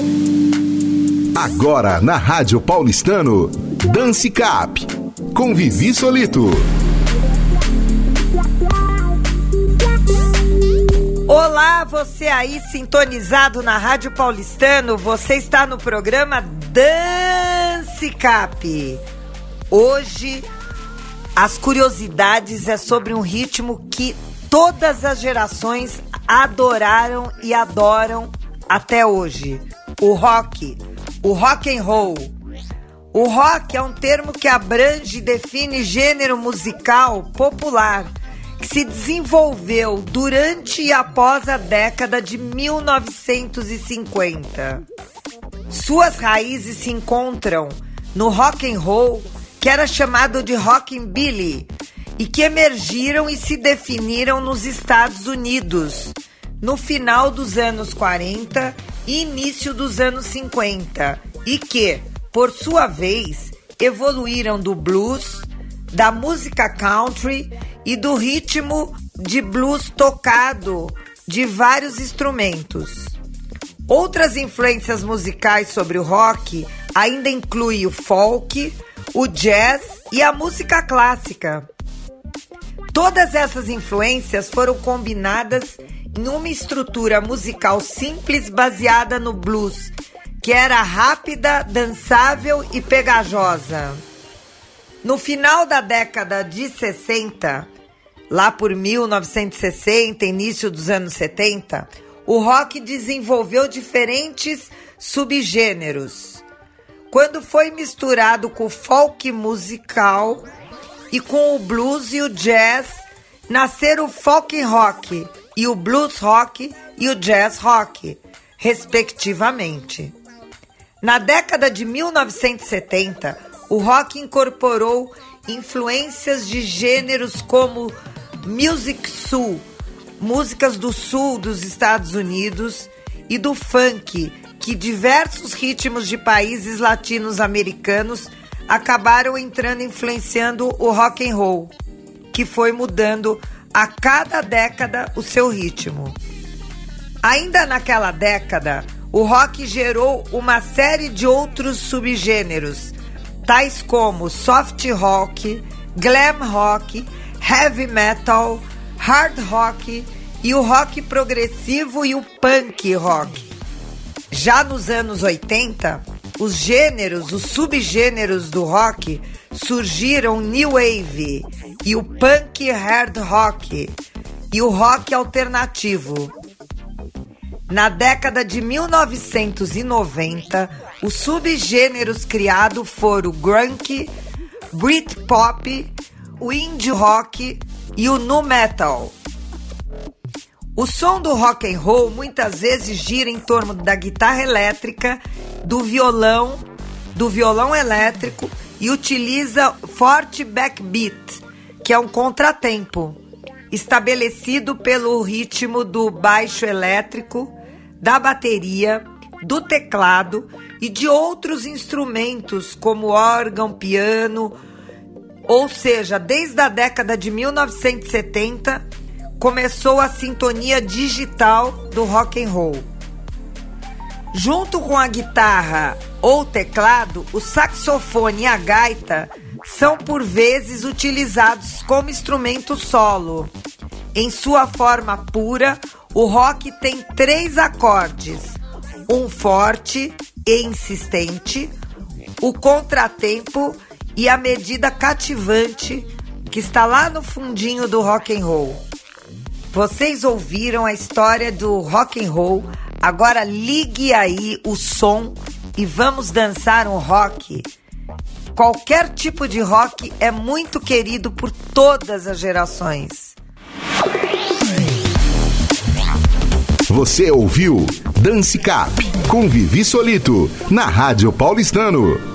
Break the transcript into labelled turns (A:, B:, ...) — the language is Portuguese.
A: Agora na Rádio Paulistano, Dance Cap, com Vivi Solito.
B: Olá, você aí sintonizado na Rádio Paulistano, você está no programa Dance Cap. Hoje, as curiosidades é sobre um ritmo que todas as gerações adoraram e adoram até hoje, o rock and roll. O rock é um termo que abrange e define gênero musical popular que se desenvolveu durante e após a década de 1950. Suas raízes se encontram no rock and roll, que era chamado de rockabilly, e que emergiram e se definiram nos Estados Unidos no final dos anos 40 e início dos anos 50, e que, por sua vez, evoluíram do blues, da música country e do ritmo de blues tocado de vários instrumentos. Outras influências musicais sobre o rock ainda incluem o folk, o jazz e a música clássica. Todas essas influências foram combinadas em uma estrutura musical simples baseada no blues, que era rápida, dançável e pegajosa. No final da década de 60, lá por 1960, início dos anos 70, o rock desenvolveu diferentes subgêneros. Quando foi misturado com o folk musical e com o blues e o jazz, nasceram o folk rock e o blues rock e o jazz rock, respectivamente. Na década de 1970, o rock incorporou influências de gêneros como music soul, músicas do sul dos Estados Unidos, e do funk, que diversos ritmos de países latinos-americanos acabaram entrando influenciando o rock and roll, que foi mudando a cada década o seu ritmo. Ainda naquela década, o rock gerou uma série de outros subgêneros, tais como soft rock, glam rock, heavy metal, hard rock e o rock progressivo e o punk rock. Já nos anos 80, os subgêneros do rock surgiram New Wave e o punk hard rock e o rock alternativo. Na década de 1990, os subgêneros criados foram o grunge, Britpop, o indie rock e o nu metal. O som do rock and roll muitas vezes gira em torno da guitarra elétrica, do violão elétrico e utiliza forte backbeat, que é um contratempo, estabelecido pelo ritmo do baixo elétrico, da bateria, do teclado e de outros instrumentos como órgão, piano. Ou seja, desde a década de 1970 começou a sintonia digital do rock and roll. Junto com a guitarra ou teclado, o saxofone e a gaita são por vezes utilizados como instrumento solo. Em sua forma pura, o rock tem 3 acordes: um forte e insistente, o contratempo e a medida cativante, que está lá no fundinho do rock and roll. Vocês ouviram a história do rock and roll, agora ligue aí o som e vamos dançar um rock. Qualquer tipo de rock é muito querido por todas as gerações.
A: Você ouviu Dance Cap, com Vivi Solito, na Rádio Paulistano.